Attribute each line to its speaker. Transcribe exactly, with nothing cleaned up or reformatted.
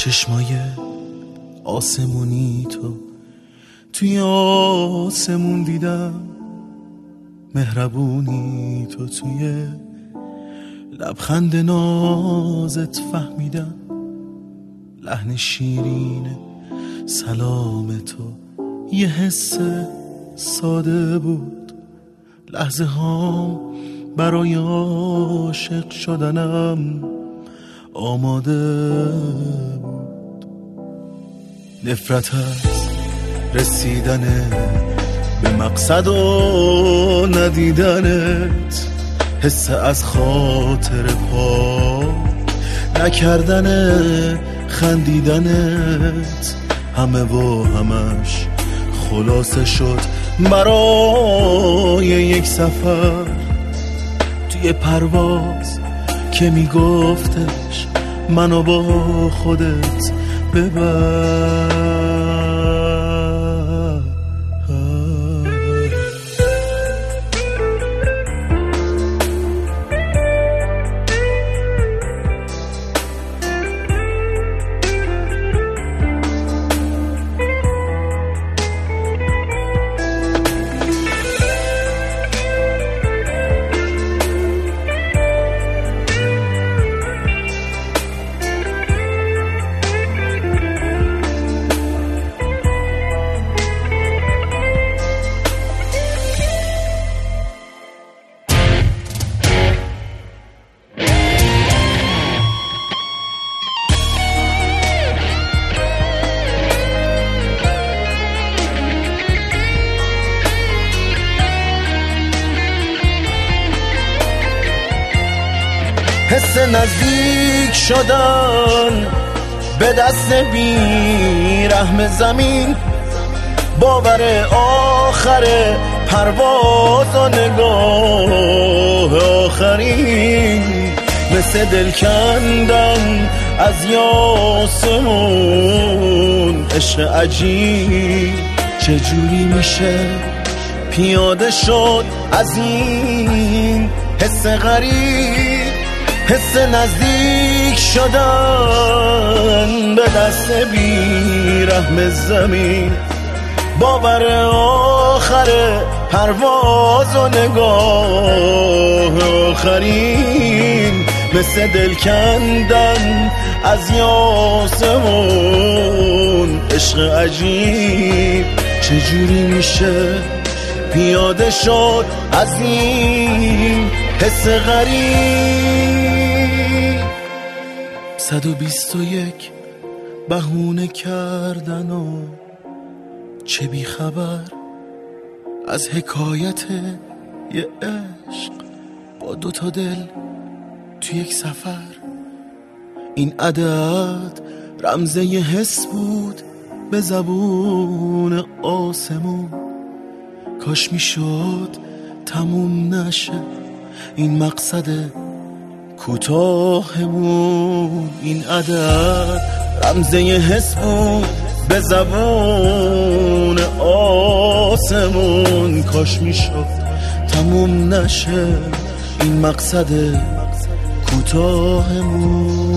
Speaker 1: چشمای آسمونی تو توی آسمون دیدم، مهربونی تو توی لبخند نازت فهمیدم، لحن شیرین سلام تو یه حس ساده بود، لحظه ها برای عاشق شدنم آماده بود. نفرت از رسیدن به مقصد و ندیدنت، حس از خاطر پاک نکردن خندیدنت، همه و همش خلاصه شد برای یک سفر توی پرواز که میگفتش منو با خودت ببر. حس نزدیک شدن به دست بی رحم زمین، باور آخر پرواز و نگاه آخرین، مثل دل کندن از یاسمون. عشق عجیب چجوری میشه پیاده شد از این حس غریب، حس نزدیک شدن به دست بی رحم زمین، باور آخر پرواز و نگاه آخرین، مثل دل کندن از یاسمون. عشق عجیب چجوری میشه پیاده شد از این حس غریب. صد و بیست و یک بهونه کردن و چه بی خبر از حکایت یه عشق با دوتا دل تو یک سفر. این عدد رمزه یه حس بود به زبون آسمون، کاش میشد تموم نشه این مقصد کوتاهمون. این عدد رمزه یه حس بود به زبون آسمون، کاش میشد تموم نشه این مقصد کوتاهمون.